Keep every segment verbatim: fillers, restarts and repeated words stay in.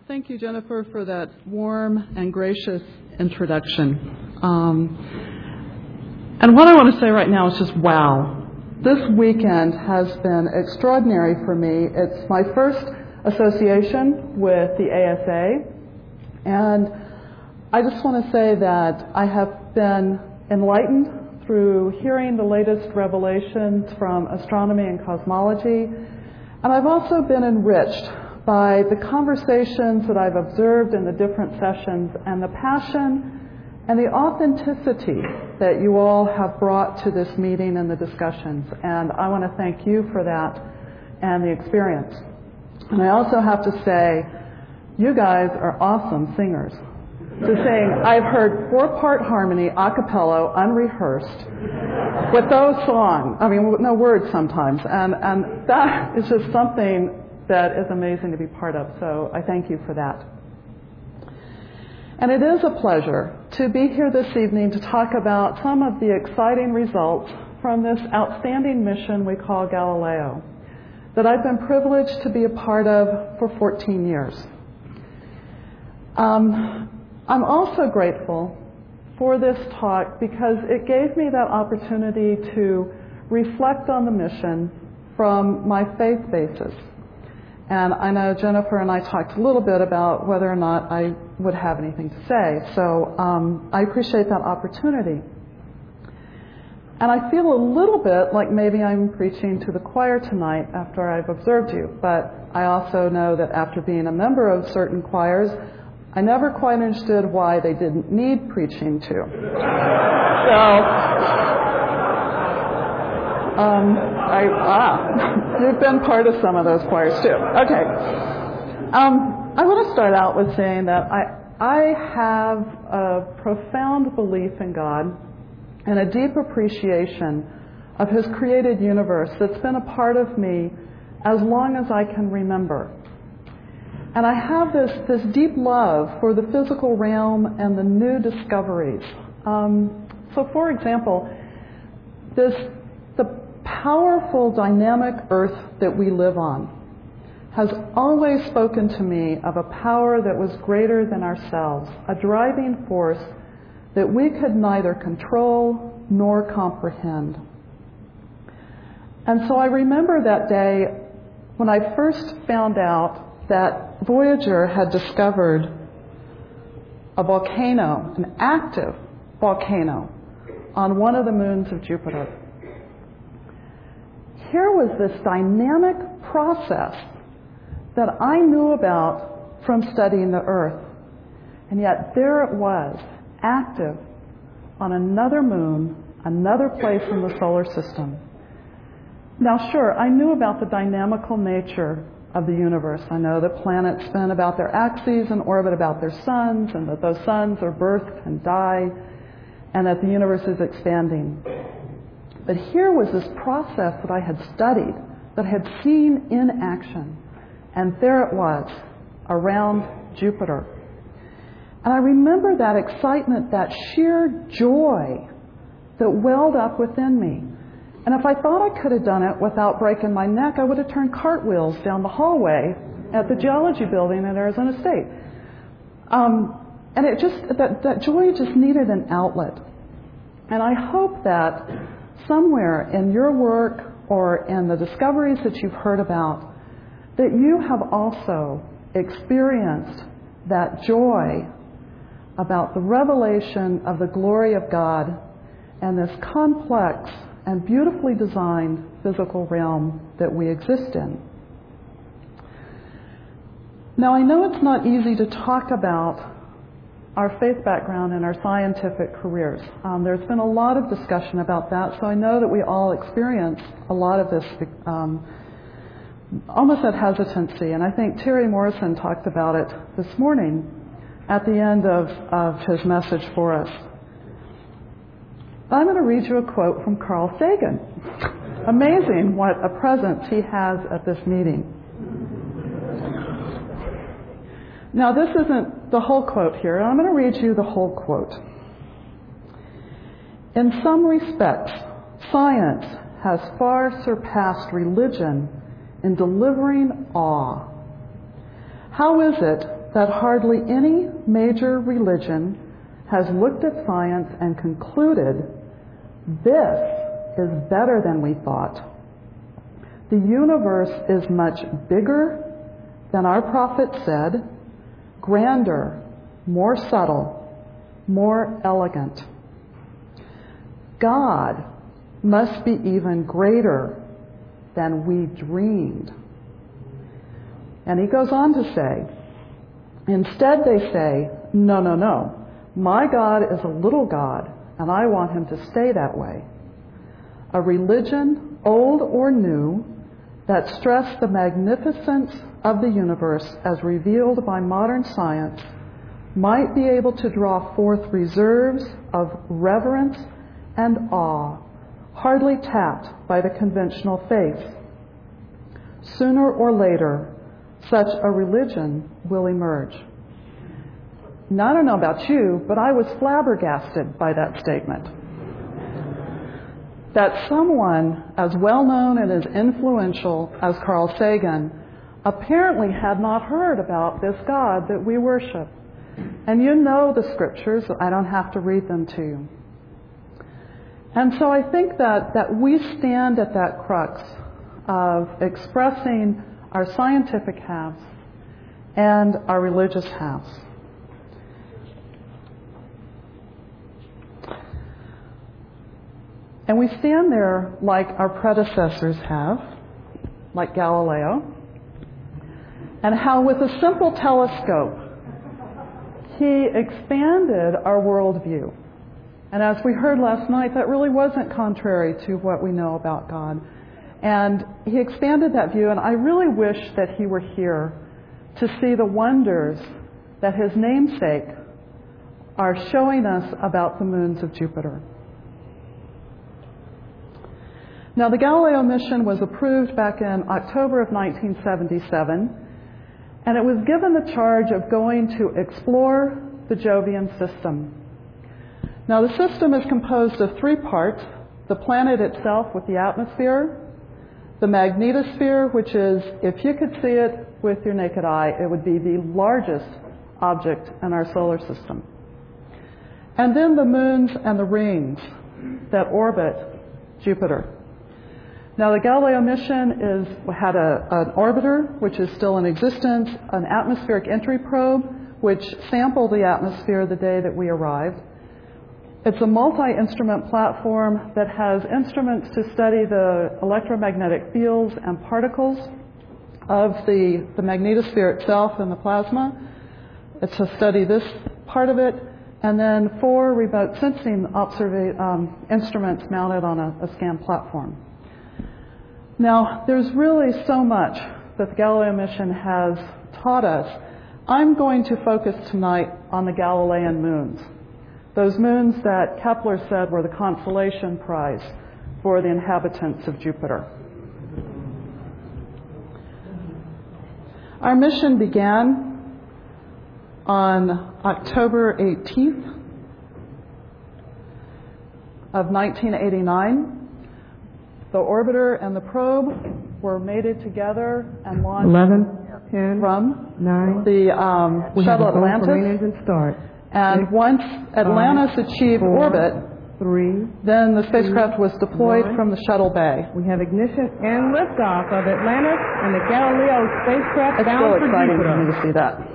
Thank you, Jennifer, for that warm and gracious introduction. Um, and what I want to say right now is just wow. This weekend has been extraordinary for me. It's my first association with the A S A, and I just want to say that I have been enlightened through hearing the latest revelations from astronomy and cosmology, and I've also been enriched by the conversations that I've observed in the different sessions and the passion and the authenticity that you all have brought to this meeting and the discussions. And I want to thank you for that and the experience. And I also have to say, you guys are awesome singers. To sing, I've heard four-part harmony, a cappella, unrehearsed, with those songs. I mean, with no words sometimes. And, and that is just something that is amazing to be part of. So I thank you for that. And it is a pleasure to be here this evening to talk about some of the exciting results from this outstanding mission we call Galileo, that I've been privileged to be a part of for fourteen years. Um, I'm also grateful for this talk because it gave me that opportunity to reflect on the mission from my faith basis. And I know Jennifer and I talked a little bit about whether or not I would have anything to say. So um, I appreciate that opportunity. And I feel a little bit like maybe I'm preaching to the choir tonight after I've observed you. But I also know that after being a member of certain choirs, I never quite understood why they didn't need preaching to. So... Um, I, ah, you've been part of some of those choirs too. Okay. Um, I want to start out with saying that I, I have a profound belief in God and a deep appreciation of His created universe that's been a part of me as long as I can remember. And I have this, this deep love for the physical realm and the new discoveries. Um, so, for example, this the powerful, dynamic earth that we live on has always spoken to me of a power that was greater than ourselves, a driving force that we could neither control nor comprehend. And so I remember that day when I first found out that Voyager had discovered a volcano, an active volcano, on one of the moons of Jupiter. Here was this dynamic process that I knew about from studying the Earth. And yet there it was, active on another moon, another place in the solar system. Now sure, I knew about the dynamical nature of the universe. I know that planets spin about their axes and orbit about their suns, and that those suns are birthed and die, and that the universe is expanding. But here was this process that I had studied, that I had seen in action. And there it was, around Jupiter. And I remember that excitement, that sheer joy that welled up within me. And if I thought I could have done it without breaking my neck, I would have turned cartwheels down the hallway at the geology building at Arizona State. Um, and it just, that, that joy just needed an outlet. And I hope that somewhere in your work or in the discoveries that you've heard about, that you have also experienced that joy about the revelation of the glory of God and this complex and beautifully designed physical realm that we exist in. Now, I know it's not easy to talk about our faith background and our scientific careers. Um, there's been a lot of discussion about that, so I know that we all experience a lot of this, um, almost that hesitancy. And I think Terry Morrison talked about it this morning at the end of, of his message for us. I'm going to read you a quote from Carl Sagan. Amazing what a presence he has at this meeting. Now, this isn't the whole quote here. I'm going to read you the whole quote. In some respects, science has far surpassed religion in delivering awe. How is it that hardly any major religion has looked at science and concluded this is better than we thought. The universe is much bigger than our prophet said, grander, more subtle, more elegant. God must be even greater than we dreamed. And he goes on to say, instead they say, no, no, no. My God is a little God, and I want him to stay that way. A religion, old or new, that stressed the magnificence of the universe as revealed by modern science might be able to draw forth reserves of reverence and awe, hardly tapped by the conventional faith. Sooner or later, such a religion will emerge. Now, I don't know about you, but I was flabbergasted by that statement. That someone as well-known and as influential as Carl Sagan apparently had not heard about this God that we worship. And you know the scriptures. I don't have to read them to you. And so I think that, that we stand at that crux of expressing our scientific halves and our religious halves. And we stand there like our predecessors have, like Galileo, and how with a simple telescope, he expanded our worldview. And as we heard last night, that really wasn't contrary to what we know about God. And he expanded that view, and I really wish that he were here to see the wonders that his namesake are showing us about the moons of Jupiter. Now, the Galileo mission was approved back in October of nineteen seventy-seven, and it was given the charge of going to explore the Jovian system. Now, the system is composed of three parts: the planet itself with the atmosphere, the magnetosphere, which is, if you could see it with your naked eye, it would be the largest object in our solar system, and then the moons and the rings that orbit Jupiter. Now, the Galileo mission is, had a, an orbiter, which is still in existence, an atmospheric entry probe, which sampled the atmosphere the day that we arrived. It's a multi-instrument platform that has instruments to study the electromagnetic fields and particles of the, the magnetosphere itself and the plasma. It's to study this part of it, and then four remote sensing observa- um, instruments mounted on a, a scan platform. Now, there's really so much that the Galileo mission has taught us. I'm going to focus tonight on the Galilean moons, those moons that Kepler said were the consolation prize for the inhabitants of Jupiter. Our mission began on October eighteenth of nineteen eighty-nine. The orbiter and the probe were mated together and launched eleven, ten, from nine, the um, we shuttle have a Atlantis. for main engine start. And Six, once Atlantis five, achieved four, orbit, three, then the spacecraft was deployed one. from the shuttle bay. We have ignition and liftoff of Atlantis and the Galileo spacecraft It's bound so for exciting Jupiter. for me to see that.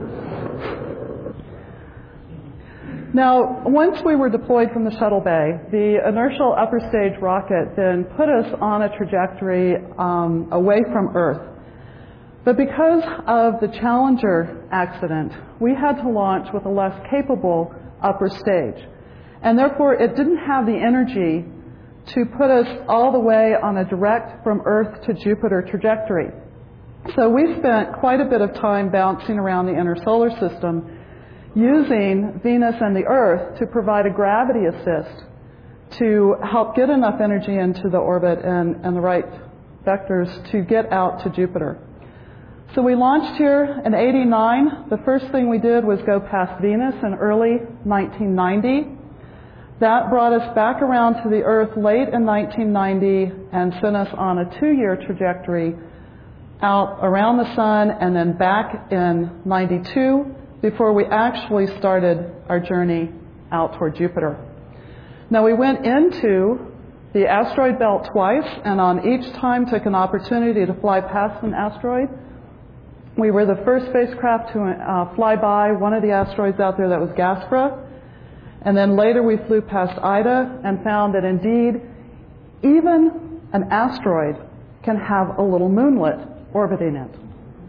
Now, once we were deployed from the shuttle bay, the inertial upper stage rocket then put us on a trajectory um, away from Earth. But because of the Challenger accident, we had to launch with a less capable upper stage. And therefore, it didn't have the energy to put us all the way on a direct from Earth to Jupiter trajectory. So we spent quite a bit of time bouncing around the inner solar system, using Venus and the Earth to provide a gravity assist to help get enough energy into the orbit and, and the right vectors to get out to Jupiter. So we launched here in eighty-nine. The first thing we did was go past Venus in early nineteen ninety. That brought us back around to the Earth late in nineteen ninety and sent us on a two-year trajectory out around the sun and then back in ninety-two before we actually started our journey out toward Jupiter. Now, we went into the asteroid belt twice, and on each time took an opportunity to fly past an asteroid. We were the first spacecraft to uh, fly by one of the asteroids out there that was Gaspra. And then later we flew past Ida and found that indeed even an asteroid can have a little moonlet orbiting it.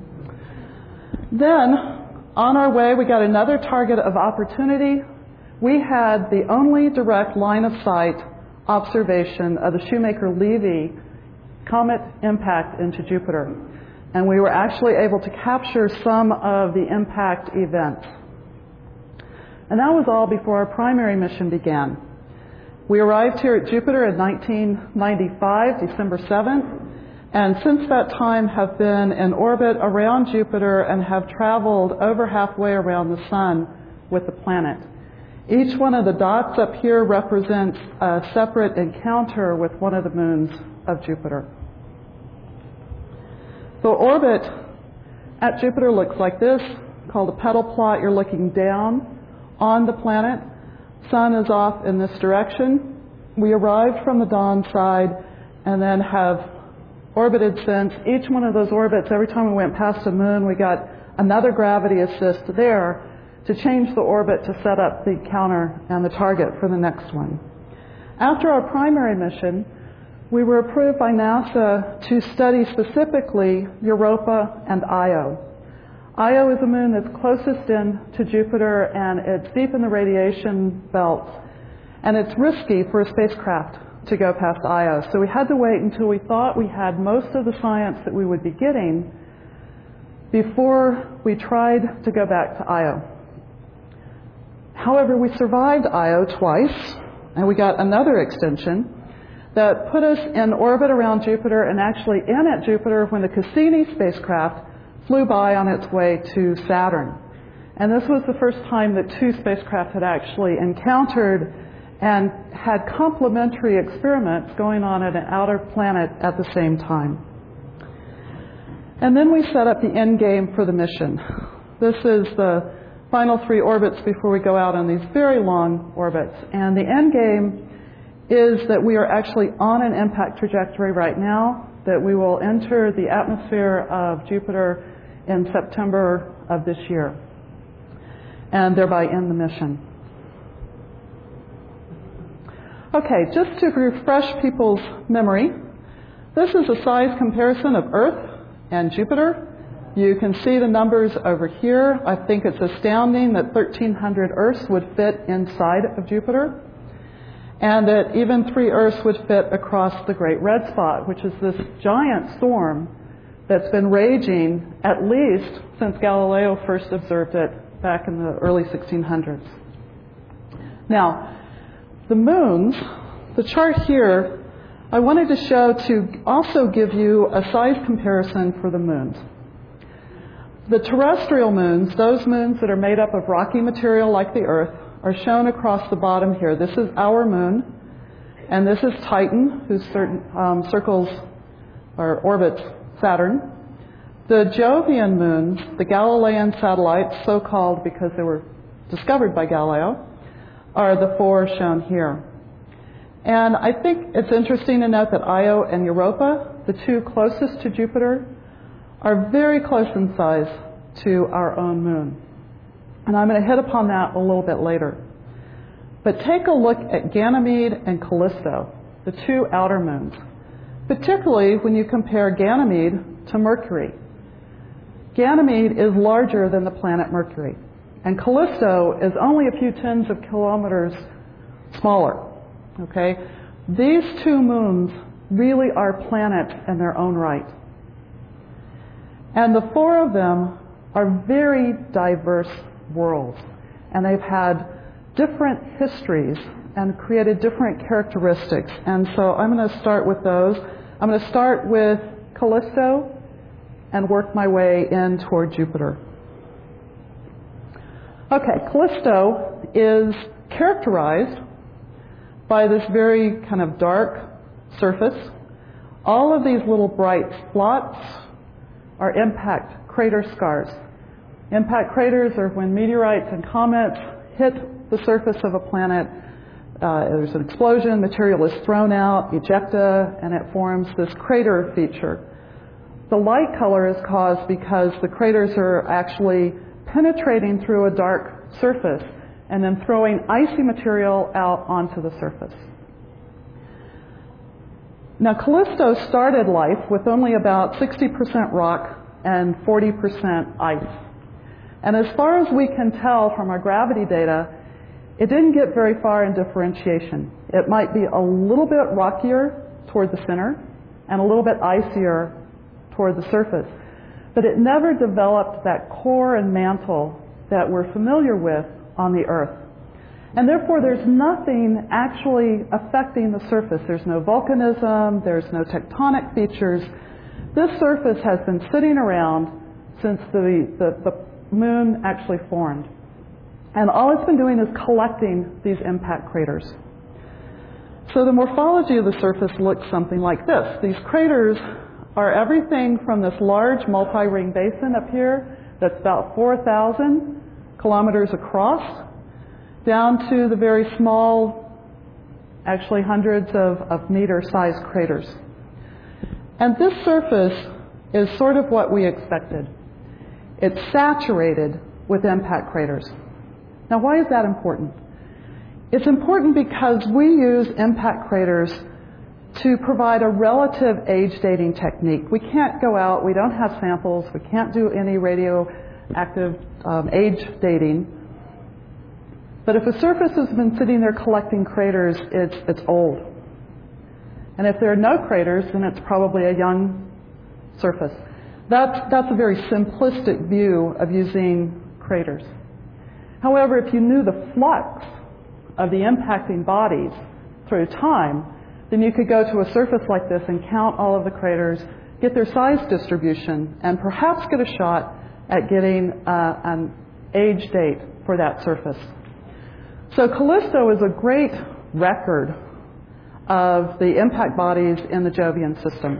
Then, on our way, we got another target of opportunity. We had the only direct line of sight observation of the Shoemaker-Levy comet impact into Jupiter. And we were actually able to capture some of the impact events. And that was all before our primary mission began. We arrived here at Jupiter in nineteen ninety-five, December seventh, and since that time have been in orbit around Jupiter and have traveled over halfway around the Sun with the planet. Each one of the dots up here represents a separate encounter with one of the moons of Jupiter. The orbit at Jupiter looks like this, called a petal plot. You're looking down on the planet. Sun is off in this direction. We arrived from the dawn side and then have orbited since. Each one of those orbits, every time we went past the moon, we got another gravity assist there to change the orbit to set up the counter and the target for the next one. After our primary mission, we were approved by NASA to study specifically Europa and Io. Io is a moon that's closest in to Jupiter, and it's deep in the radiation belt, and it's risky for a spacecraft to go past Io. So we had to wait until we thought we had most of the science that we would be getting before we tried to go back to Io. However, we survived Io twice, and we got another extension that put us in orbit around Jupiter and actually in at Jupiter when the Cassini spacecraft flew by on its way to Saturn. And this was the first time that two spacecraft had actually encountered and had complementary experiments going on at an outer planet at the same time. And then we set up the end game for the mission. This is the final three orbits before we go out on these very long orbits. And the end game is that we are actually on an impact trajectory right now, that we will enter the atmosphere of Jupiter in September of this year, and thereby end the mission. Okay, just to refresh people's memory, this is a size comparison of Earth and Jupiter. You can see the numbers over here. I think it's astounding that thirteen hundred Earths would fit inside of Jupiter, and that even three Earths would fit across the Great Red Spot, which is this giant storm that's been raging at least since Galileo first observed it back in the early sixteen hundreds. Now, the moons, the chart here, I wanted to show to also give you a size comparison for the moons. The terrestrial moons, those moons that are made up of rocky material like the Earth, are shown across the bottom here. This is our moon, and this is Titan, who certain, um, circles or orbits Saturn. The Jovian moons, the Galilean satellites, so called because they were discovered by Galileo, are the four shown here. And I think it's interesting to note that Io and Europa, the two closest to Jupiter, are very close in size to our own moon. And I'm going to hit upon that a little bit later. But take a look at Ganymede and Callisto, the two outer moons, particularly when you compare Ganymede to Mercury. Ganymede is larger than the planet Mercury, and Callisto is only a few tens of kilometers smaller. Okay? These two moons really are planets in their own right. And the four of them are very diverse worlds, and they've had different histories and created different characteristics. And so I'm going to start with those. I'm going to start with Callisto and work my way in toward Jupiter. Okay, Callisto is characterized by this very kind of dark surface. All of these little bright spots are impact crater scars. Impact craters are when meteorites and comets hit the surface of a planet. Uh, there's an explosion, material is thrown out, ejecta, and it forms this crater feature. The light color is caused because the craters are actually penetrating through a dark surface and then throwing icy material out onto the surface. Now, Callisto started life with only about sixty percent rock and forty percent ice. And as far as we can tell from our gravity data, it didn't get very far in differentiation. It might be a little bit rockier toward the center and a little bit icier toward the surface. But it never developed that core and mantle that we're familiar with on the Earth. And therefore, there's nothing actually affecting the surface. There's no volcanism, there's no tectonic features. This surface has been sitting around since the, the, the moon actually formed. And all it's been doing is collecting these impact craters. So the morphology of the surface looks something like this. These craters are everything from this large multi-ring basin up here that's about four thousand kilometers across, down to the very small, actually hundreds of, of meter-sized craters. And this surface is sort of what we expected. It's saturated with impact craters. Now, why is that important? It's important because we use impact craters to provide a relative age dating technique. We can't go out, we don't have samples, we can't do any radioactive um, age dating. But if a surface has been sitting there collecting craters, it's, it's old. And if there are no craters, then it's probably a young surface. That's, that's a very simplistic view of using craters. However, if you knew the flux of the impacting bodies through time, then you could go to a surface like this and count all of the craters, get their size distribution, and perhaps get a shot at getting uh, an age date for that surface. So Callisto is a great record of the impact bodies in the Jovian system.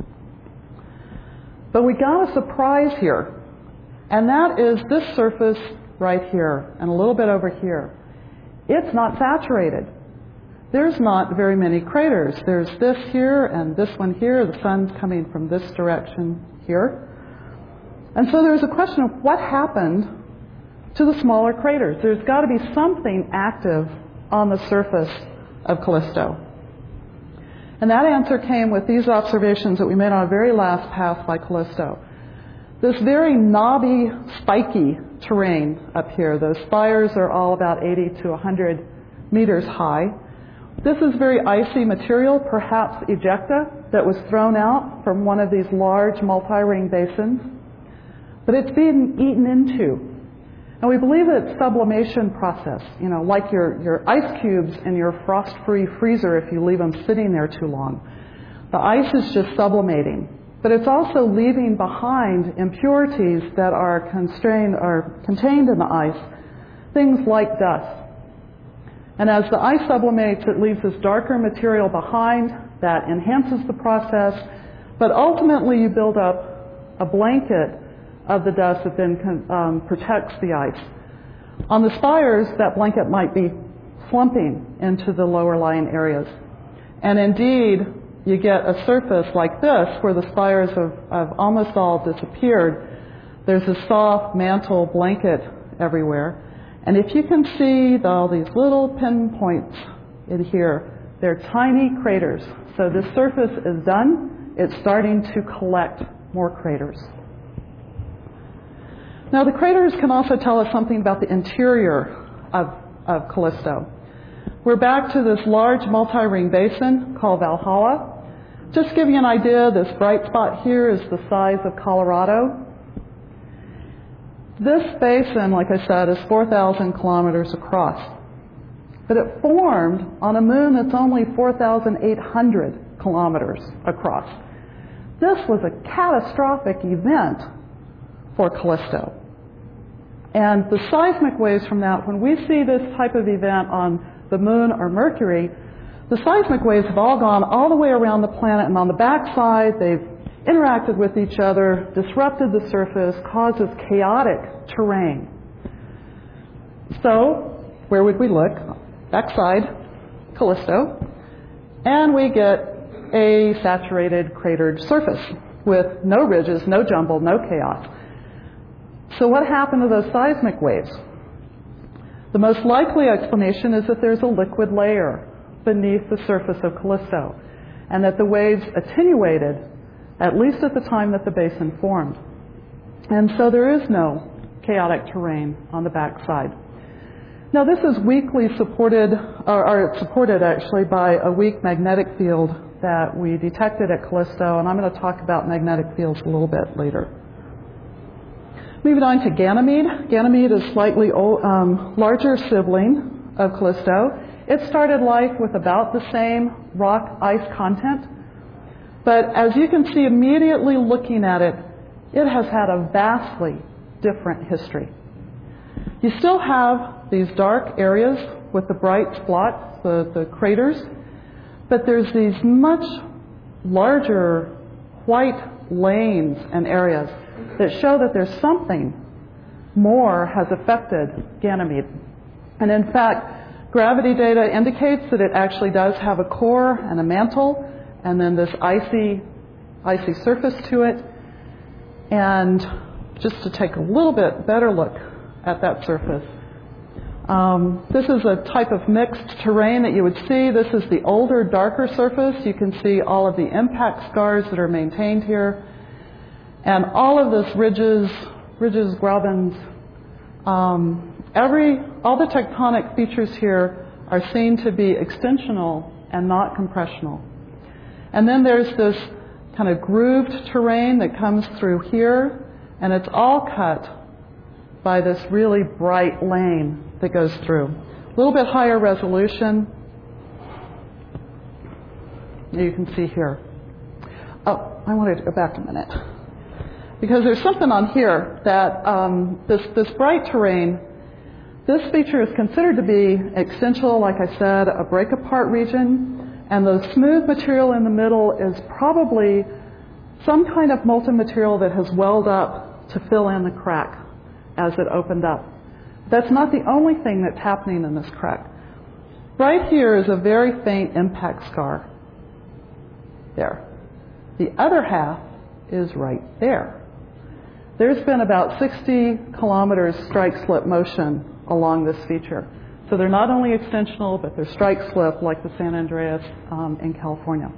But we got a surprise here, and that is this surface right here and a little bit over here. It's not saturated. There's not very many craters. There's this here and this one here. The sun's coming from this direction here. And so there's a question of what happened to the smaller craters. There's got to be something active on the surface of Callisto. And that answer came with these observations that we made on our very last pass by Callisto. This very knobby, spiky terrain up here. Those spires are all about eighty to one hundred meters high. This is very icy material, perhaps ejecta, that was thrown out from one of these large multi-ring basins. But it's being eaten into. And we believe that it's sublimation process, you know, like your, your ice cubes in your frost-free freezer if you leave them sitting there too long. The ice is just sublimating. But it's also leaving behind impurities that are constrained or contained in the ice, things like dust. And as the ice sublimates, it leaves this darker material behind that enhances the process, but ultimately you build up a blanket of the dust that then um, protects the ice. On the spires, that blanket might be slumping into the lower lying areas. And indeed, you get a surface like this where the spires have, have almost all disappeared. There's a soft mantle blanket everywhere. And if you can see the, all these little pinpoints in here, they're tiny craters. So this surface is done. It's starting to collect more craters. Now, the craters can also tell us something about the interior of, of Callisto. We're back to this large multi-ring basin called Valhalla. Just to give you an idea, this bright spot here is the size of Colorado. This basin, like I said, is four thousand kilometers across. But it formed on a moon that's only four thousand eight hundred kilometers across. This was a catastrophic event for Callisto. And the seismic waves from that, when we see this type of event on the moon or Mercury, the seismic waves have all gone all the way around the planet, and on the backside they've interacted with each other, disrupted the surface, caused this chaotic terrain. So, where would we look? Backside, Callisto, and we get a saturated cratered surface with no ridges, no jumble, no chaos. So what happened to those seismic waves? The most likely explanation is that there's a liquid layer beneath the surface of Callisto, and that the waves attenuated at least at the time that the basin formed. And so there is no chaotic terrain on the backside. Now this is weakly supported, or, or supported actually by a weak magnetic field that we detected at Callisto, and I'm going to talk about magnetic fields a little bit later. Moving on to Ganymede. Ganymede is a slightly old, um, larger sibling of Callisto. It started life with about the same rock ice content, but as you can see immediately looking at it, it has had a vastly different history. You still have these dark areas with the bright spots, the, the craters, but there's these much larger white lanes and areas that show that there's something more has affected Ganymede. And in fact, gravity data indicates that it actually does have a core and a mantle, and then this icy, icy surface to it. And just to take a little bit better look at that surface. Um, this is a type of mixed terrain that you would see. This is the older, darker surface. You can see all of the impact scars that are maintained here. And all of this ridges, ridges, grabens, um, every, all the tectonic features here are seen to be extensional and not compressional. And then there's this kind of grooved terrain that comes through here, and it's all cut by this really bright lane that goes through. A little bit higher resolution. You can see here. Oh, I wanted to go back a minute. Because there's something on here that um, this, this bright terrain, this feature is considered to be extensional, like I said, a break-apart region. And the smooth material in the middle is probably some kind of molten material that has welled up to fill in the crack as it opened up. That's not the only thing that's happening in this crack. Right here is a very faint impact scar. There. The other half is right there. There's been about sixty kilometers strike-slip motion along this feature. So they're not only extensional, but they're strike-slip like the San Andreas um, in California.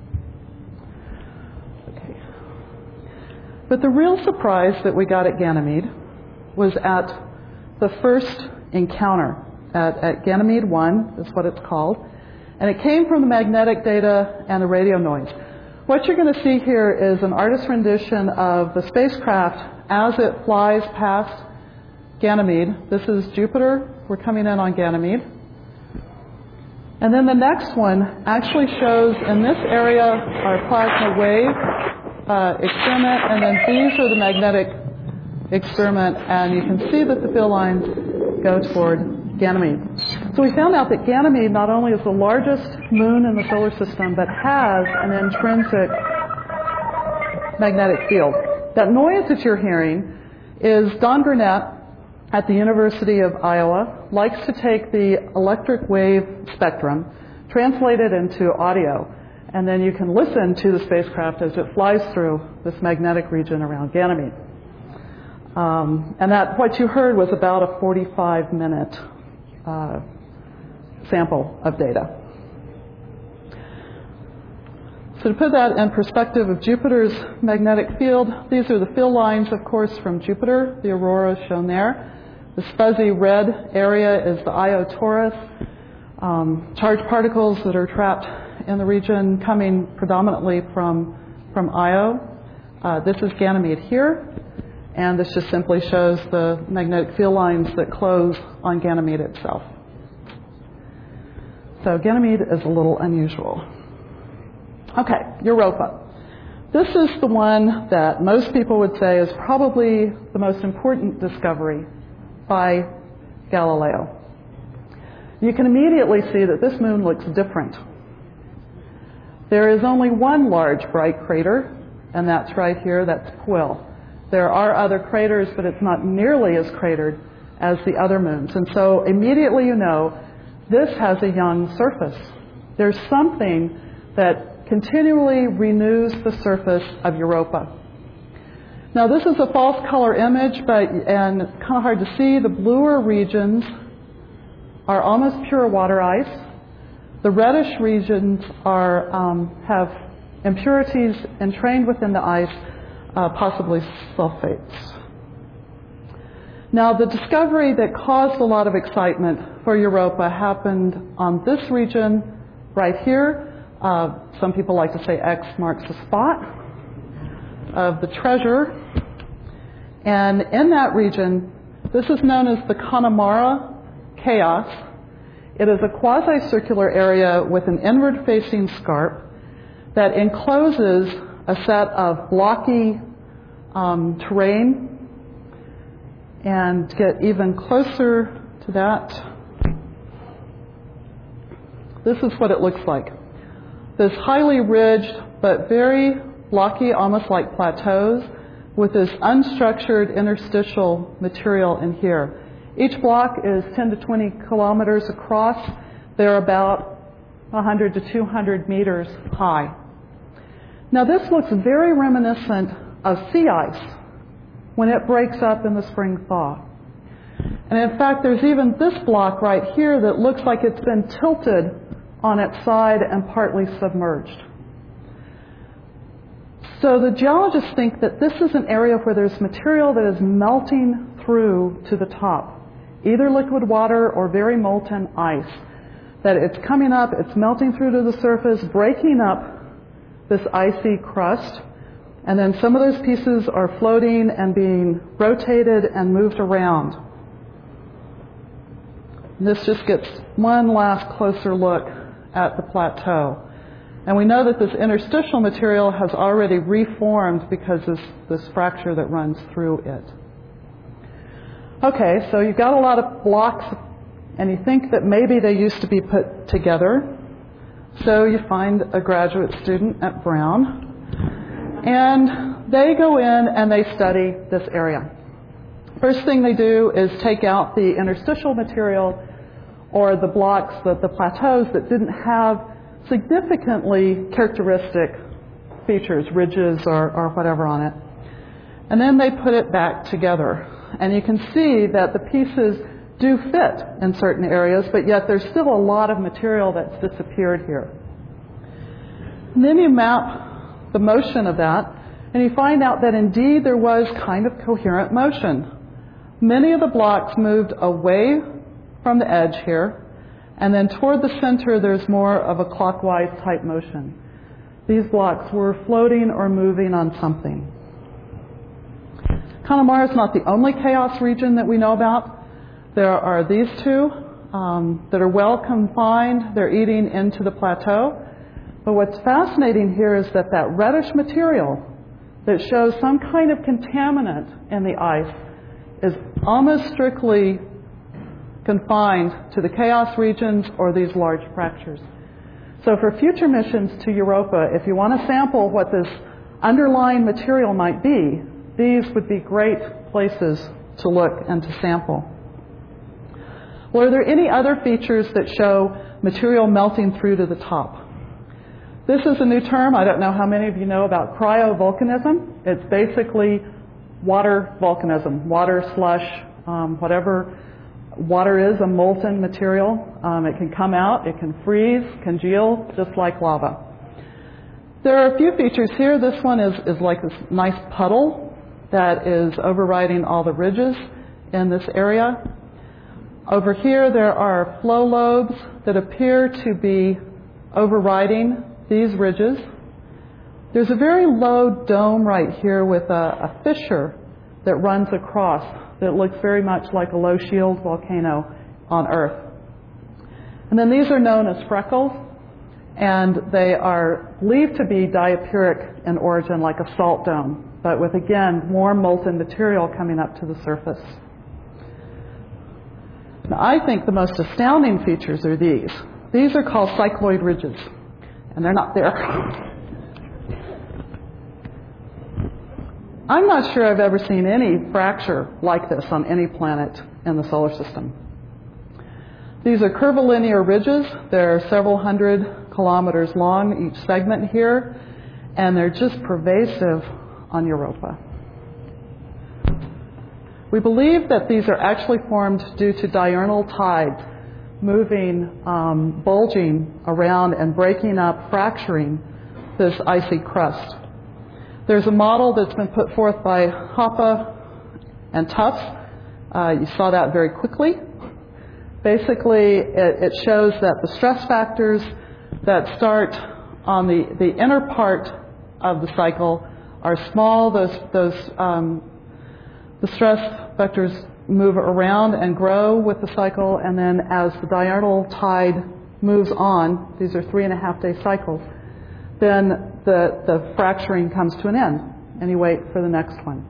Okay. But the real surprise that we got at Ganymede was at the first encounter at, at Ganymede one, is what it's called, and it came from the magnetic data and the radio noise. What you're going to see here is an artist's rendition of the spacecraft as it flies past Ganymede. This is Jupiter. We're coming in on Ganymede. And then the next one actually shows in this area our plasma wave uh, experiment, and then these are the magnetic experiment, and you can see that the field lines go toward Ganymede. So we found out that Ganymede not only is the largest moon in the solar system, but has an intrinsic magnetic field. That noise that you're hearing is Don Burnett at the University of Iowa likes to take the electric wave spectrum, translate it into audio, and then you can listen to the spacecraft as it flies through this magnetic region around Ganymede. Um, and that what you heard was about a forty-five minute uh, sample of data. So to put that in perspective of Jupiter's magnetic field, these are the field lines, of course, from Jupiter. The aurora is shown there. This fuzzy red area is the Io Taurus. Um, charged particles that are trapped in the region coming predominantly from, from Io. Uh, this is Ganymede here. And this just simply shows the magnetic field lines that close on Ganymede itself. So Ganymede is a little unusual. Okay, Europa. This is the one that most people would say is probably the most important discovery by Galileo. You can immediately see that this moon looks different. There is only one large bright crater, and that's right here, that's Puil. There are other craters, but it's not nearly as cratered as the other moons. And so immediately you know this has a young surface. There's something that continually renews the surface of Europa. Now this is a false color image, but and it's kind of hard to see. The bluer regions are almost pure water ice. The reddish regions are um, have impurities entrained within the ice, uh, possibly sulfates. Now the discovery that caused a lot of excitement for Europa happened on this region right here. Uh, some people like to say X marks the spot of the treasure. And in that region, this is known as the Connemara chaos. It is a quasi-circular area with an inward-facing scarp that encloses a set of blocky um, terrain. And to get even closer to that, this is what it looks like. This highly ridged but very blocky, almost like plateaus, with this unstructured interstitial material in here. Each block is ten to twenty kilometers across. They're about one hundred to two hundred meters high. Now this looks very reminiscent of sea ice when it breaks up in the spring thaw. And in fact, there's even this block right here that looks like it's been tilted on its side and partly submerged. So the geologists think that this is an area where there's material that is melting through to the top, either liquid water or very molten ice. That it's coming up, it's melting through to the surface, breaking up this icy crust, and then some of those pieces are floating and being rotated and moved around. And this just gets one last closer look at the plateau. And we know that this interstitial material has already reformed because of this fracture that runs through it. Okay, so you've got a lot of blocks, and you think that maybe they used to be put together. So you find a graduate student at Brown, and they go in and they study this area. First thing they do is take out the interstitial material, or the blocks, the, the plateaus that didn't have significantly characteristic features, ridges or, or whatever on it. And then they put it back together. And you can see that the pieces do fit in certain areas, but yet there's still a lot of material that's disappeared here. And then you map the motion of that, and you find out that indeed there was kind of coherent motion. Many of the blocks moved away from the edge here, and then toward the center there's more of a clockwise type motion. These blocks were floating or moving on something. Connemara is not the only chaos region that we know about. There are these two um, that are well confined. They're eating into the plateau. But what's fascinating here is that that reddish material that shows some kind of contaminant in the ice is almost strictly confined to the chaos regions or these large fractures. So for future missions to Europa, if you want to sample what this underlying material might be, these would be great places to look and to sample. Well, are there any other features that show material melting through to the top? This is a new term. I don't know how many of you know about cryovolcanism. It's basically water volcanism, water, slush, um, whatever. Water is a molten material. Um, it can come out, it can freeze, congeal, just like lava. There are a few features here. This one is, is like this nice puddle that is overriding all the ridges in this area. Over here there are flow lobes that appear to be overriding these ridges. There's a very low dome right here with a, a fissure that runs across that looks very much like a low shield volcano on Earth. And then these are known as freckles, and they are believed to be diapiric in origin, like a salt dome, but with, again, more molten material coming up to the surface. Now, I think the most astounding features are these. These are called cycloid ridges, and they're not there. I'm not sure I've ever seen any fracture like this on any planet in the solar system. These are curvilinear ridges. They're several hundred kilometers long, each segment here, and they're just pervasive on Europa. We believe that these are actually formed due to diurnal tides moving, um, bulging around and breaking up, fracturing this icy crust. There's a model that's been put forth by Hoppe and Tufts. Uh, you saw that very quickly. Basically, it, it shows that the stress factors that start on the, the inner part of the cycle are small. Those, those um, the stress vectors move around and grow with the cycle, and then as the diurnal tide moves on, these are three and a half day cycles, then the, the fracturing comes to an end, and you wait for the next one.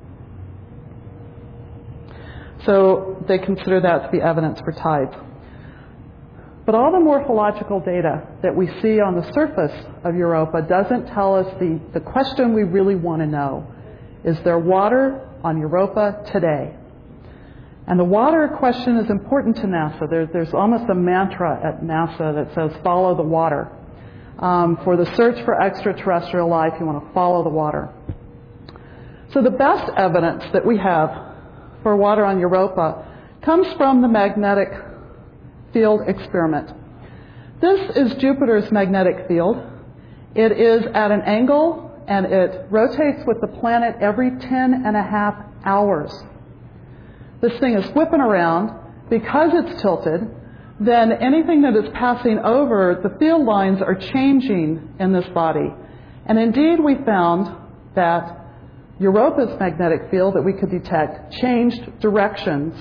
So they consider that to be evidence for tides. But all the morphological data that we see on the surface of Europa doesn't tell us the, the question we really want to know. Is there water on Europa today? And the water question is important to NASA. There, there's almost a mantra at NASA that says, follow the water. Um, for the search for extraterrestrial life, you want to follow the water. So the best evidence that we have for water on Europa comes from the magnetic field experiment. This is Jupiter's magnetic field. It is at an angle, and it rotates with the planet every ten and a half hours. This thing is whipping around. Because it's tilted, then anything that is passing over, the field lines are changing in this body. And indeed, we found that Europa's magnetic field that we could detect changed directions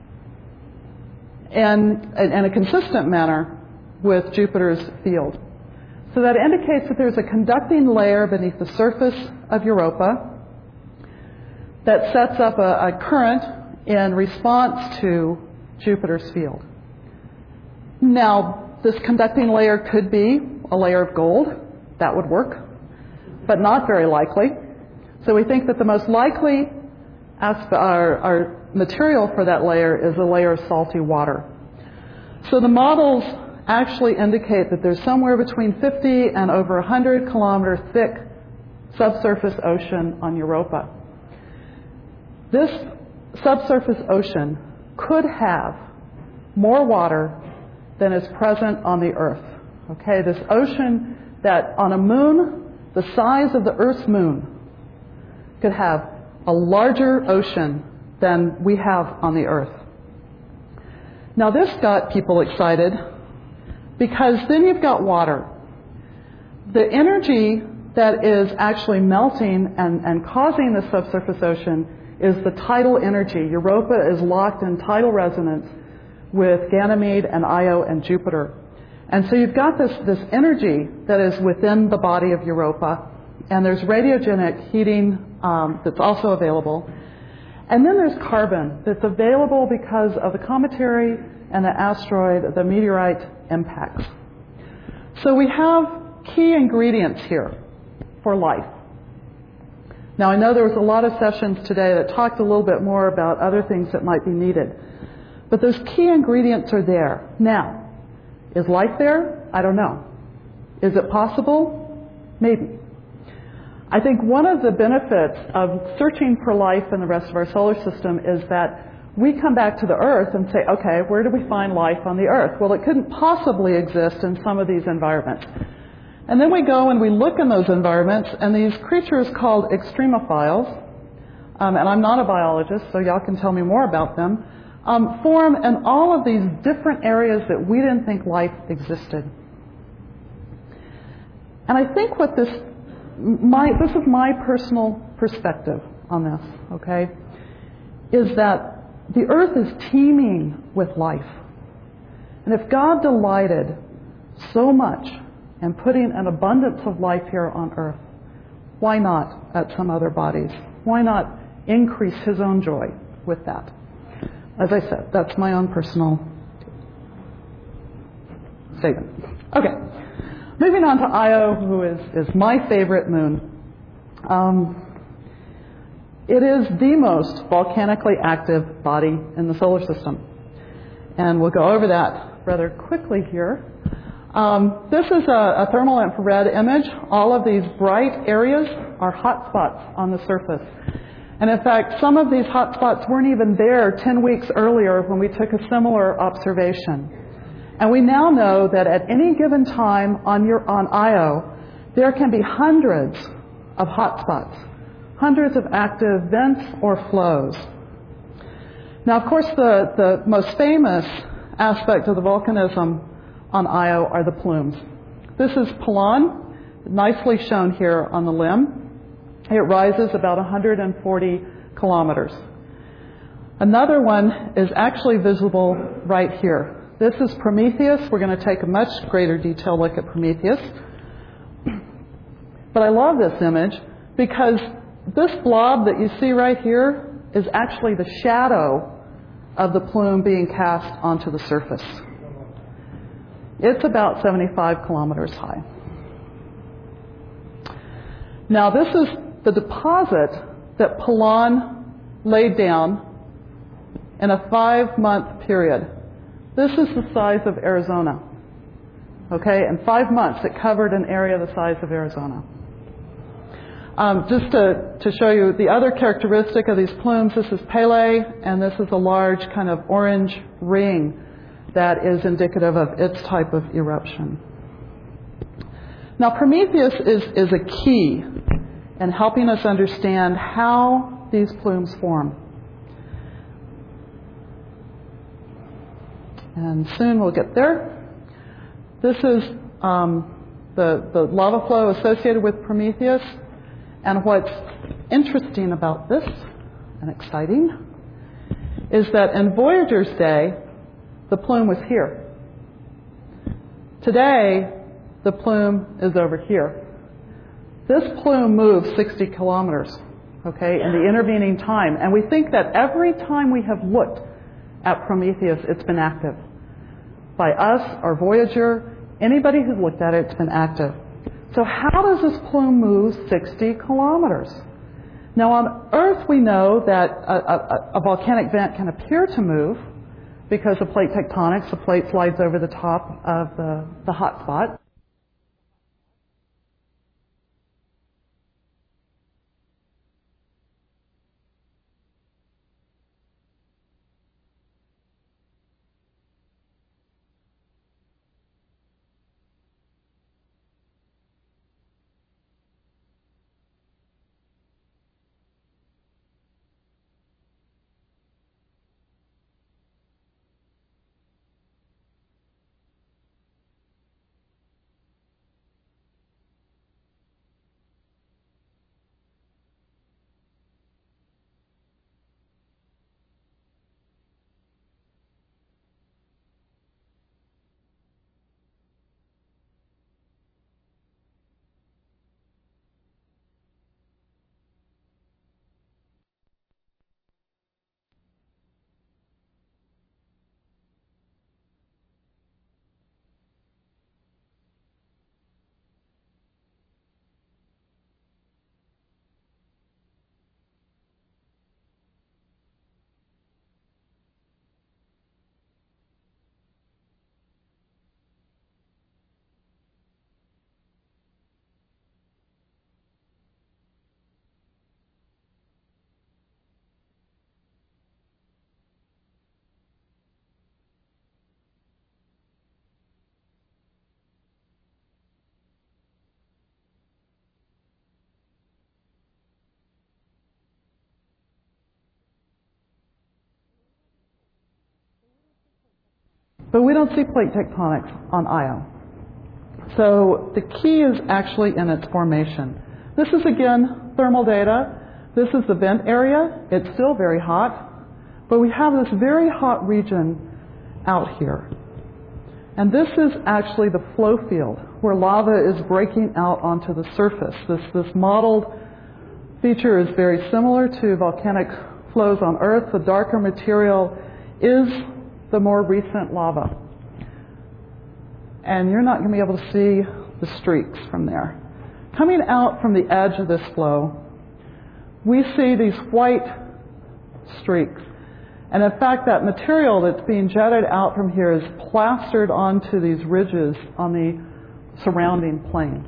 in, in a consistent manner with Jupiter's field. So that indicates that there's a conducting layer beneath the surface of Europa that sets up a, a current in response to Jupiter's field. Now, this conducting layer could be a layer of gold. That would work, but not very likely. So we think that the most likely asp- our, our material for that layer is a layer of salty water. So the models actually indicate that there's somewhere between fifty and over one hundred kilometer thick subsurface ocean on Europa. This subsurface ocean could have more water than is present on the Earth. Okay, this ocean that on a moon the size of the Earth's moon could have a larger ocean than we have on the Earth. Now this got people excited because then you've got water. The energy that is actually melting and, and causing the subsurface ocean is the tidal energy. Europa is locked in tidal resonance with Ganymede and Io and Jupiter. And so you've got this, this energy that is within the body of Europa, and there's radiogenic heating um, that's also available. And then there's carbon that's available because of the cometary and the asteroid, the meteorite impacts. So we have key ingredients here for life. Now, I know there was a lot of sessions today that talked a little bit more about other things that might be needed. But those key ingredients are there. Now, is life there? I don't know. Is it possible? Maybe. I think one of the benefits of searching for life in the rest of our solar system is that we come back to the Earth and say, okay, where do we find life on the Earth? Well, it couldn't possibly exist in some of these environments. And then we go and we look in those environments, and these creatures called extremophiles, um, and I'm not a biologist, so y'all can tell me more about them, um, form in all of these different areas that we didn't think life existed. And I think what this, my, this is my personal perspective on this, okay, is that the Earth is teeming with life. And if God delighted so much in putting an abundance of life here on Earth, why not at some other bodies? Why not increase His own joy with that? As I said, that's my own personal statement. Okay, moving on to Io, who is, is my favorite moon. Um, It is the most volcanically active body in the solar system. And we'll go over that rather quickly here. Um, this is a, a thermal infrared image. All of these bright areas are hot spots on the surface. And in fact, some of these hot spots weren't even there ten weeks earlier when we took a similar observation. And we now know that at any given time on, your, on Io, there can be hundreds of hot spots, hundreds of active vents or flows. Now, of course, the, the most famous aspect of the volcanism on Io are the plumes. This is Pelon, nicely shown here on the limb. It rises about one hundred forty kilometers. Another one is actually visible right here. This is Prometheus. We're going to take a much greater detail look at Prometheus. But I love this image because this blob that you see right here is actually the shadow of the plume being cast onto the surface. It's about seventy-five kilometers high. Now, this is the deposit that Pelon laid down in a five-month period. This is the size of Arizona. Okay, in five months it covered an area the size of Arizona. Um, just to, to show you the other characteristic of these plumes, this is Pele, and this is a large kind of orange ring that is indicative of its type of eruption. Now, Prometheus is, is a key in helping us understand how these plumes form. And soon we'll get there. This is um, the, the lava flow associated with Prometheus. And what's interesting about this, and exciting, is that in Voyager's day, the plume was here. Today, the plume is over here. This plume moves sixty kilometers, okay, in the intervening time. And we think that every time we have looked at Prometheus, it's been active. By us or Voyager, anybody who's looked at it, it's been active. So how does this plume move sixty kilometers? Now, on Earth, we know that a, a, a volcanic vent can appear to move because of plate tectonics. The plate slides over the top of the, the hot spot. But we don't see plate tectonics on Io. So the key is actually in its formation. This is, again, thermal data. This is the vent area. It's still very hot. But we have this very hot region out here. And this is actually the flow field where lava is breaking out onto the surface. This, this modeled feature is very similar to volcanic flows on Earth. The darker material is the more recent lava. And you're not going to be able to see the streaks from there. Coming out from the edge of this flow, we see these white streaks. And in fact, that material that's being jetted out from here is plastered onto these ridges on the surrounding plains.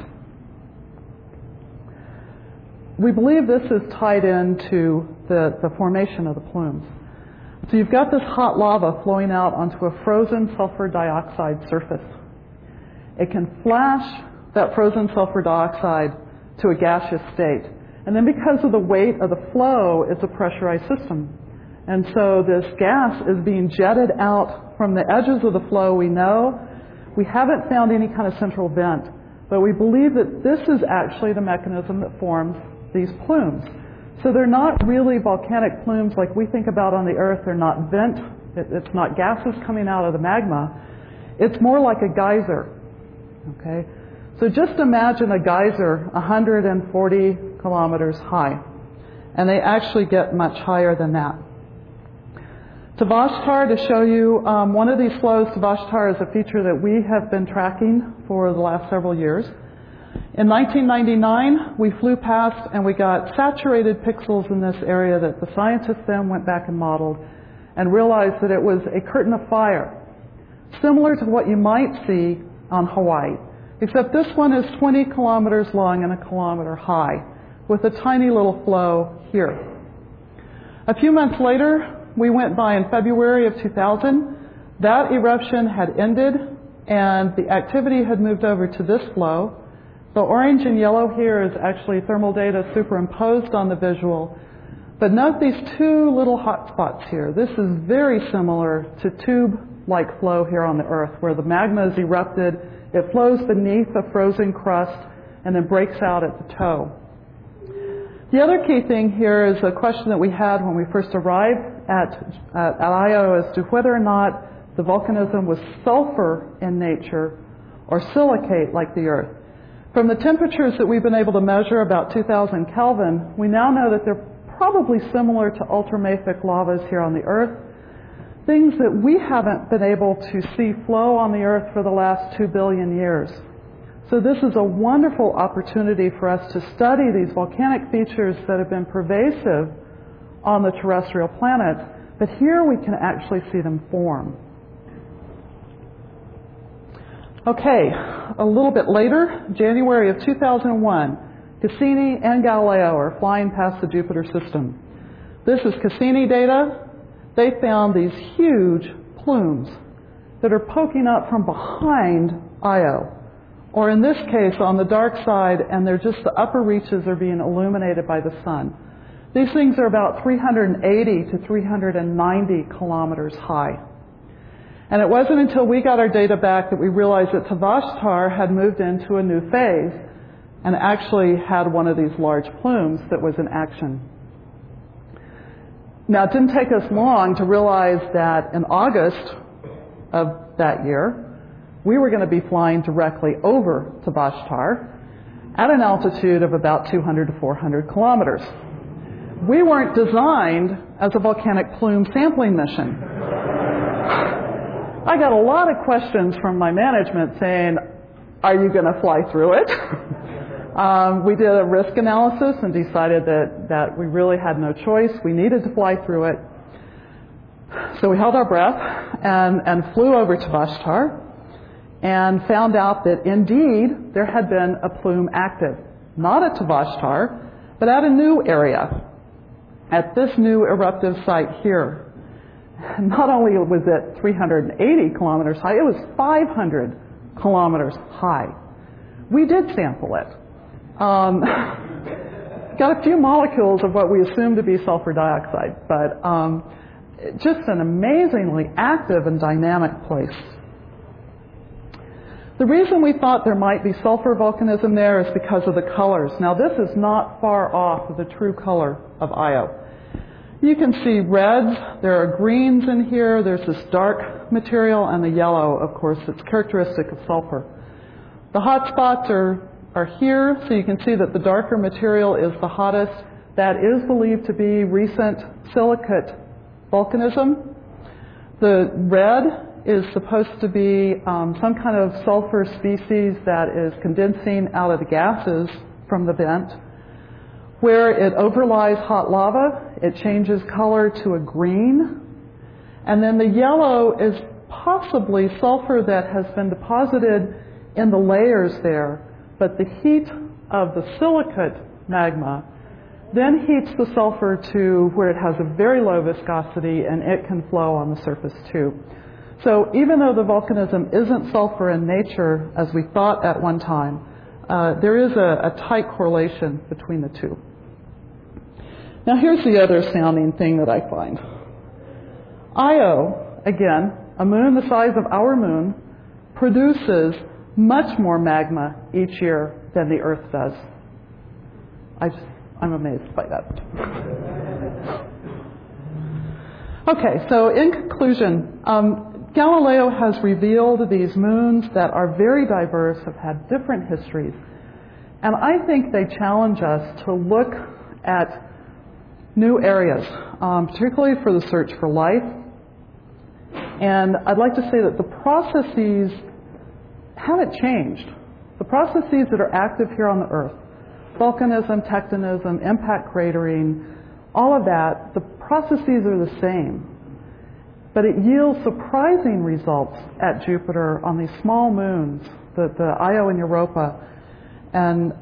We believe this is tied into the, the formation of the plumes. So you've got this hot lava flowing out onto a frozen sulfur dioxide surface. It can flash that frozen sulfur dioxide to a gaseous state. And then because of the weight of the flow, it's a pressurized system. And so this gas is being jetted out from the edges of the flow, we know. We haven't found any kind of central vent, but we believe that this is actually the mechanism that forms these plumes. So they're not really volcanic plumes like we think about on the Earth. They're not vent. It, it's not gases coming out of the magma. It's more like a geyser. Okay? So just imagine a geyser one hundred forty kilometers high. And they actually get much higher than that. Tvashtar, to show you um, one of these flows, Tvashtar is a feature that we have been tracking for the last several years. In nineteen ninety-nine, we flew past and we got saturated pixels in this area that the scientists then went back and modeled and realized that it was a curtain of fire, similar to what you might see on Hawaii, except this one is twenty kilometers long and a kilometer high, with a tiny little flow here. A few months later, we went by in February of two thousand. That eruption had ended and the activity had moved over to this flow. The orange and yellow here is actually thermal data superimposed on the visual. But note these two little hot spots here. This is very similar to tube-like flow here on the Earth, where the magma is erupted, it flows beneath a frozen crust, and then breaks out at the toe. The other key thing here is a question that we had when we first arrived at, at, at I O as to whether or not the volcanism was sulfur in nature or silicate like the Earth. From the temperatures that we've been able to measure, about two thousand Kelvin, we now know that they're probably similar to ultramafic lavas here on the Earth, things that we haven't been able to see flow on the Earth for the last two billion years. So this is a wonderful opportunity for us to study these volcanic features that have been pervasive on the terrestrial planets, but here we can actually see them form. Okay, a little bit later, January of two thousand one, Cassini and Galileo are flying past the Jupiter system. This is Cassini data. They found these huge plumes that are poking up from behind I O, or in this case on the dark side, and they're just the upper reaches are being illuminated by the sun. These things are about three hundred eighty to three hundred ninety kilometers high. And it wasn't until we got our data back that we realized that Tvashtar had moved into a new phase and actually had one of these large plumes that was in action. Now, it didn't take us long to realize that in August of that year, we were going to be flying directly over Tvashtar at an altitude of about two hundred to four hundred kilometers. We weren't designed as a volcanic plume sampling mission. I got a lot of questions from my management saying, are you going to fly through it? um, we did a risk analysis and decided that, that we really had no choice. We needed to fly through it. So we held our breath and, and flew over to Tvashtar and found out that indeed there had been a plume active, not at Tvashtar, but at a new area, at this new eruptive site here. Not only was it three hundred eighty kilometers high, it was five hundred kilometers high. We did sample it. Um, got a few molecules of what we assumed to be sulfur dioxide, but um, just an amazingly active and dynamic place. The reason we thought there might be sulfur volcanism there is because of the colors. Now, this is not far off of the true color of I O. You can see reds, there are greens in here, there's this dark material, and the yellow, of course, that's characteristic of sulfur. The hot spots are, are here, so you can see that the darker material is the hottest. That is believed to be recent silicate volcanism. The red is supposed to be um, some kind of sulfur species that is condensing out of the gases from the vent. Where it overlies hot lava, it changes color to a green. And then the yellow is possibly sulfur that has been deposited in the layers there, but the heat of the silicate magma then heats the sulfur to where it has a very low viscosity and it can flow on the surface too. So even though the volcanism isn't sulfur in nature, as we thought at one time, uh, there is a, a tight correlation between the two. Now here's the other sounding thing that I find. Io, again, a moon the size of our moon, produces much more magma each year than the Earth does. I just, I'm amazed by that. Okay, so in conclusion, um, Galileo has revealed these moons that are very diverse, have had different histories, and I think they challenge us to look at new areas, um, particularly for the search for life. And I'd like to say that the processes haven't changed. The processes that are active here on the Earth, volcanism, tectonism, impact cratering, all of that, the processes are the same. But it yields surprising results at Jupiter on these small moons, the, the Io and Europa. And,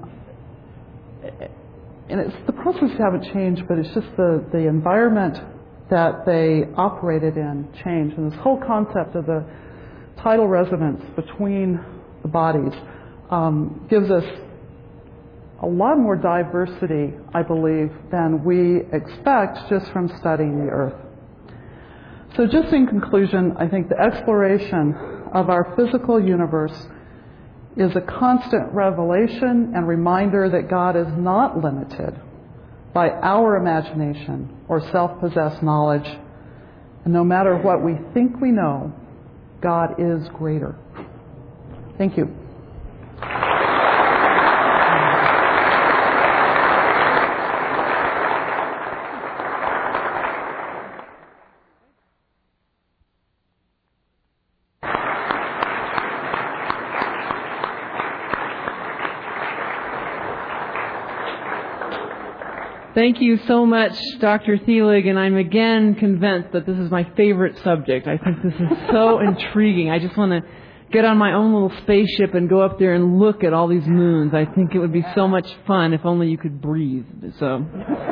and it's, the processes haven't changed, but it's just the, the environment that they operated in changed. And this whole concept of the tidal resonance between the bodies um, gives us a lot more diversity, I believe, than we expect just from studying the Earth. So just in conclusion, I think the exploration of our physical universe is a constant revelation and reminder that God is not limited by our imagination or self-possessed knowledge. And no matter what we think we know, God is greater. Thank you. Thank you so much, Doctor Thelig, and I'm again convinced that this is my favorite subject. I think this is so intriguing. I just want to get on my own little spaceship and go up there and look at all these moons. I think it would be so much fun if only you could breathe. So,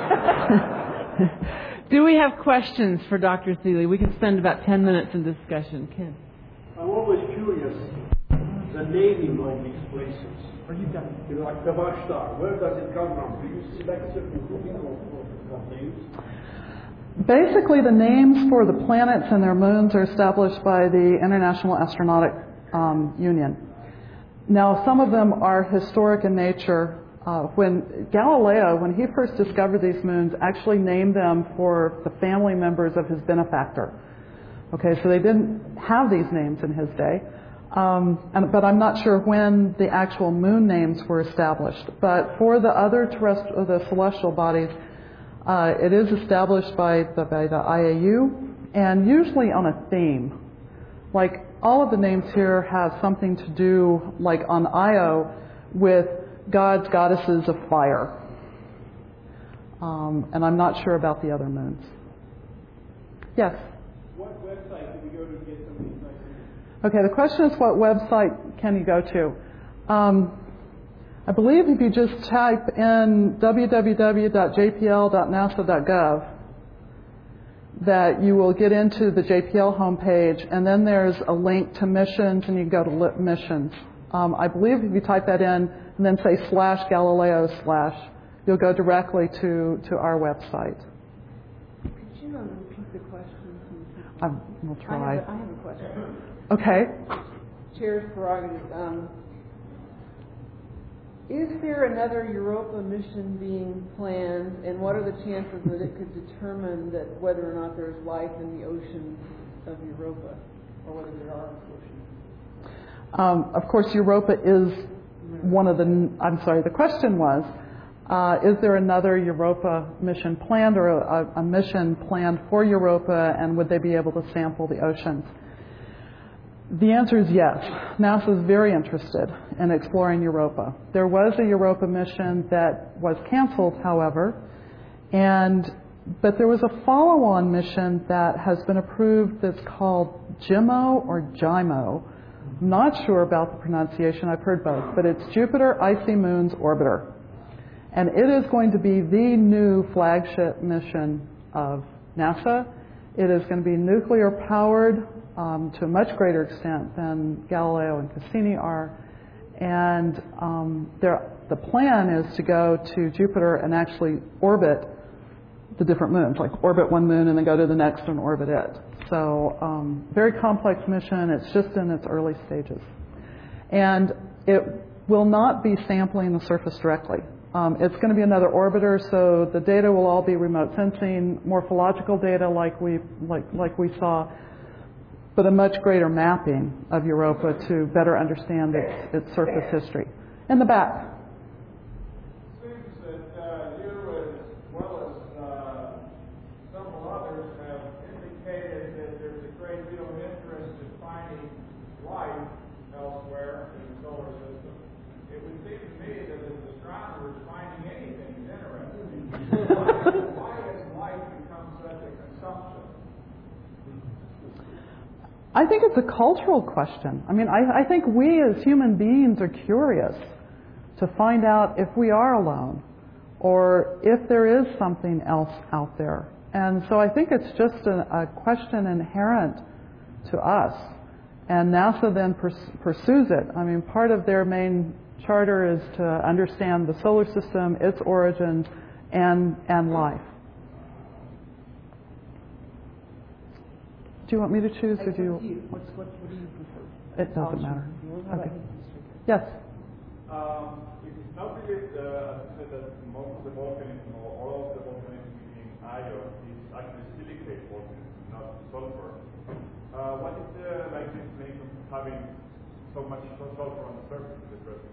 do we have questions for Doctor Thelig? We can spend about ten minutes in discussion. Ken? I'm always curious, the naming of these places. Are you done? You know, like Kavashtar, where does it come from? Do you select certain grouping of, of names? Basically, the names for the planets and their moons are established by the International Astronautical um, Union. Now, some of them are historic in nature. Uh, when Galileo, when he first discovered these moons, actually named them for the family members of his benefactor. Okay, so they didn't have these names in his day. Um, and, but I'm not sure when the actual moon names were established. But for the other terrestrial, the celestial bodies, uh, it is established by the, by the I A U, and usually on a theme. Like all of the names here have something to do, like on Io, with gods, goddesses of fire. Um, and I'm not sure about the other moons. Yes? What website do we go to get some of these ideas? Okay, the question is, what website can you go to? Um, I believe if you just type in w w w dot j p l dot nasa dot gov, that you will get into the J P L homepage, and then there's a link to missions, and you can go to lit missions. Um, I believe if you type that in and then say slash Galileo slash, you'll go directly to, to our website. Could you um, repeat the question? I will try. I have a, I have a question. Okay. Chair's prerogative. Um, is there another Europa mission being planned, and what are the chances that it could determine that whether or not there's life in the oceans of Europa, or whether there are oceans? Um, of course, Europa is one of the. I'm sorry. The question was, uh, is there another Europa mission planned, or a, a mission planned for Europa, and would they be able to sample the oceans? The answer is yes. NASA is very interested in exploring Europa. There was a Europa mission that was canceled, however, and but there was a follow-on mission that has been approved that's called JIMO or JIMO. I'm not sure about the pronunciation. I've heard both, but it's Jupiter Icy Moons Orbiter. And it is going to be the new flagship mission of NASA. It is going to be nuclear powered um, to a much greater extent than Galileo and Cassini are. And um, there, the plan is to go to Jupiter and actually orbit the different moons, like orbit one moon and then go to the next and orbit it. So um, very complex mission. It's just in its early stages. And it will not be sampling the surface directly. Um, it's going to be another orbiter, so the data will all be remote sensing, morphological data like we like like we saw, but a much greater mapping of Europa to better understand its, its surface history. In the back. It seems that uh, you, as well as uh, several others, have indicated that there's a great deal of interest in finding life elsewhere in the solar system. It would seem to me that as astronomers, finding anything is interesting. why, why has life become such a consumption? I think it's a cultural question. I mean, I, I think we as human beings are curious to find out if we are alone or if there is something else out there. And so I think it's just a, a question inherent to us. And NASA then pers- pursues it. I mean, part of their main charter is to understand the solar system, its origins, and, and life. Do you want me to choose, or do you? What's, what, what do you prefer? It doesn't matter. Okay. Okay. Yes. Um, it is noted uh, that most of the volcanism, or all of the volcanism in Io, is actually silicate volcanism, not sulfur. Uh, what is the likely explanation of having so much sulfur on the surface of the Earth?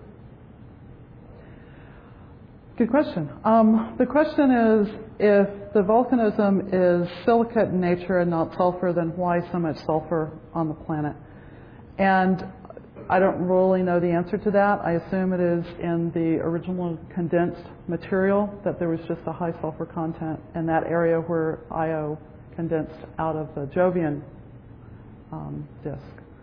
Good question. Um, the question is, if the volcanism is silicate in nature and not sulfur, then why so much sulfur on the planet? And I don't really know the answer to that. I assume it is in the original condensed material that there was just a high sulfur content in that area where Io condensed out of the Jovian um, disk.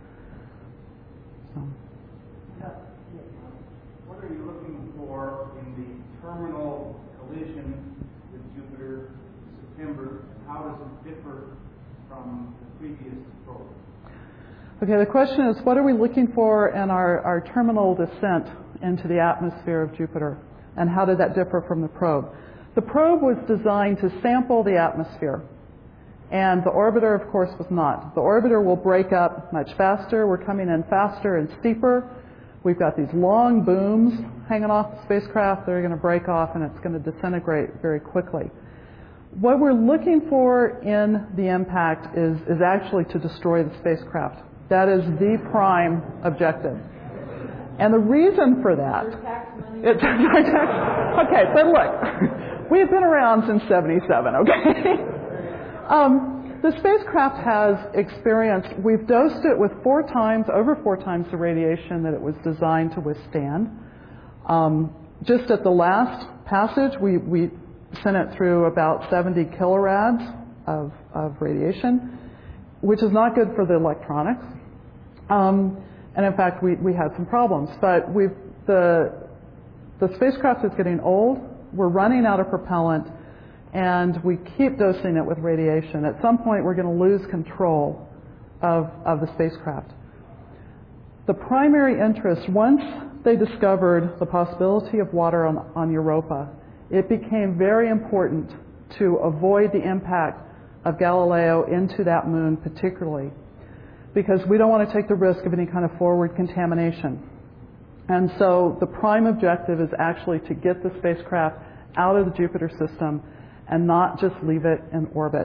So. What are you looking for in the terminal collision with Jupiter in September? How does it differ from the previous probe? Okay, the question is, what are we looking for in our, our terminal descent into the atmosphere of Jupiter? And how did that differ from the probe? The probe was designed to sample the atmosphere. And the orbiter, of course, was not. The orbiter will break up much faster. We're coming in faster and steeper. We've got these long booms hanging off the spacecraft. They're going to break off, and it's going to disintegrate very quickly. What we're looking for in the impact is, is actually to destroy the spacecraft. That is the prime objective. And the reason for that... It's our tax, okay, but look, we've been around since seventy-seven, okay? um, the spacecraft has experienced, we've dosed it with four times, over four times the radiation that it was designed to withstand. Um, just at the last passage, we, we sent it through about seventy kilorads of, of radiation, which is not good for the electronics. Um, and in fact, we, we had some problems. But we've, the, the spacecraft is getting old. We're running out of propellant, and we keep dosing it with radiation. At some point, we're going to lose control of, of the spacecraft. The primary interest, once they discovered the possibility of water on, on Europa, it became very important to avoid the impact of Galileo into that moon particularly, because we don't want to take the risk of any kind of forward contamination. And so the prime objective is actually to get the spacecraft out of the Jupiter system and not just leave it in orbit.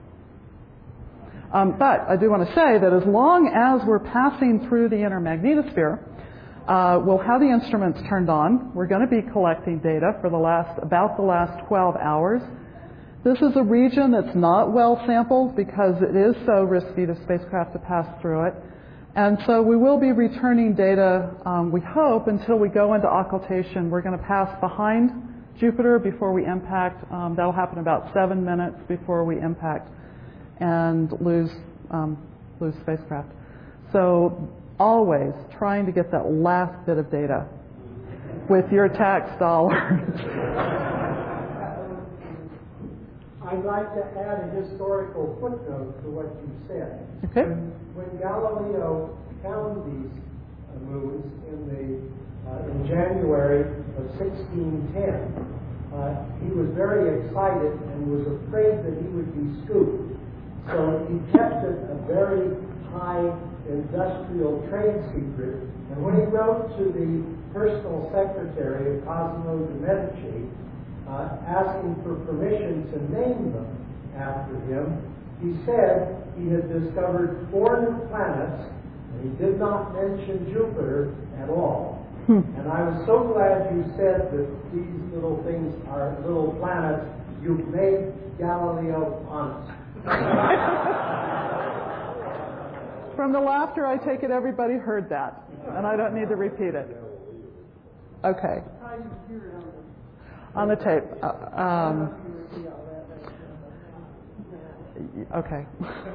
Um, but I do want to say that as long as we're passing through the inner magnetosphere, uh, we'll have the instruments turned on. We're going to be collecting data for the last, about the last twelve hours. This is a region that's not well sampled because it is so risky to spacecraft to pass through it. And so we will be returning data, um, we hope, until we go into occultation. We're going to pass behind Jupiter before we impact. Um, that'll happen about seven minutes before we impact and lose um, lose spacecraft. So always trying to get that last bit of data with your tax dollars. I'd like to add a historical footnote to what you said. Okay. When, when Galileo found these uh, moons in the uh, in January of sixteen ten, uh, he was very excited and was afraid that he would be scooped. So he kept it a very high industrial trade secret. And when he wrote to the personal secretary of Cosimo de' Medici, uh, asking for permission to name them after him, he said he had discovered four new planets, and he did not mention Jupiter at all. Hmm. And I was so glad you said that these little things are little planets. You've made Galileo honest. From the laughter, I take it everybody heard that, and I don't need to repeat it. Okay. On the tape. Uh, um, okay.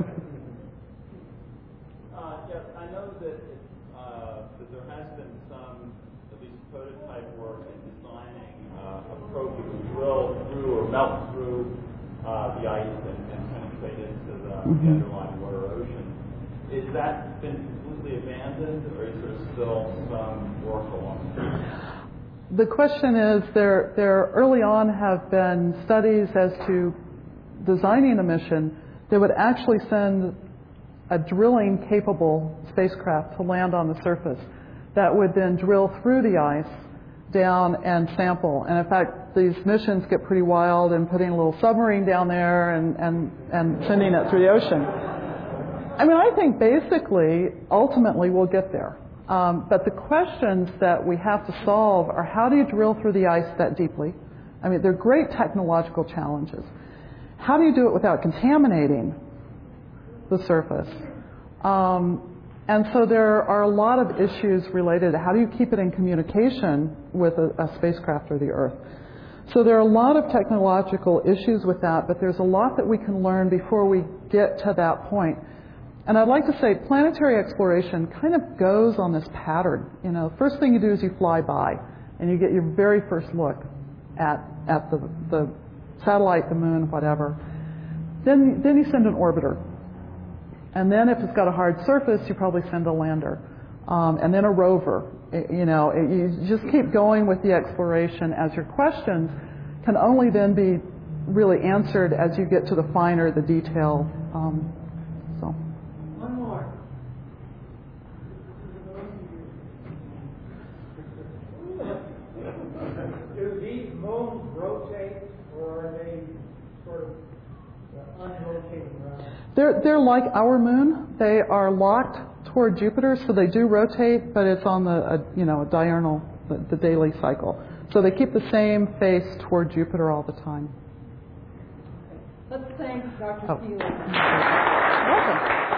uh, yes, I know that, it, uh, that there has been some, at least prototype work in designing uh, a probe that would drill through or melt through uh, the ice and, and penetrate into the, mm-hmm. the underlying water ocean. Is that been completely abandoned, or is there still some work along there? The question is, there, there early on have been studies as to designing a mission that would actually send a drilling-capable spacecraft to land on the surface that would then drill through the ice down and sample. And in fact, these missions get pretty wild in putting a little submarine down there and, and, and sending it through the ocean. I mean, I think basically, ultimately, we'll get there. Um, but the questions that we have to solve are, how do you drill through the ice that deeply? I mean, they're great technological challenges. How do you do it without contaminating the surface? Um, and so there are a lot of issues related to how do you keep it in communication with a, a spacecraft or the Earth. So there are a lot of technological issues with that, but there's a lot that we can learn before we get to that point. And I'd like to say planetary exploration kind of goes on this pattern. You know, first thing you do is you fly by, and you get your very first look at at the, the satellite, the moon, whatever. Then then you send an orbiter. And then if it's got a hard surface, you probably send a lander. Um, and then a rover. It, you know, it, you just keep going with the exploration as your questions can only then be really answered as you get to the finer, the detail. Um, so. One more. Do these moons rotate, or are they sort of unrotating around? They're, they're like our moon. They are locked toward Jupiter, so they do rotate, but it's on the, uh, you know, a diurnal, the, the daily cycle. So they keep the same face toward Jupiter all the time. Let's thank Doctor Oh. Thiele. Welcome.